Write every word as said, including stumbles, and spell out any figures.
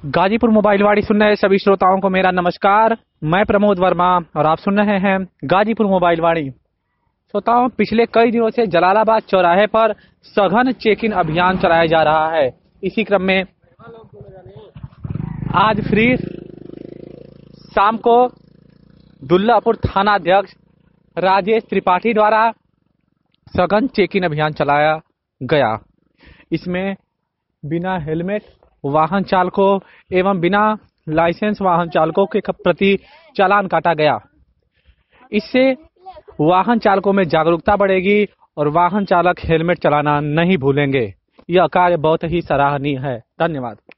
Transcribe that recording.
Ghazipur mobile वाड़ी सुन रहे सभी श्रोताओं को मेरा नमस्कार। मैं प्रमोद वर्मा और आप सुन रहे हैं गाजीपुर मोबाइल वाड़ी। श्रोताओं, पिछले कई दिनों से जलालाबाद चौराहे पर सघन चेकिंग अभियान चलाया जा रहा है। इसी क्रम में आज फिर शाम को दुल्लापुर थाना अध्यक्ष राजेश त्रिपाठी द्वारा सघन चेकिंग अभियान चलाया गया। इसमें बिना हेलमेट वाहन चालकों एवं बिना लाइसेंस वाहन चालकों के प्रति चालान काटा गया। इससे वाहन चालकों में जागरूकता बढ़ेगी और वाहन चालक हेलमेट चलाना नहीं भूलेंगे। यह कार्य बहुत ही सराहनीय है। धन्यवाद।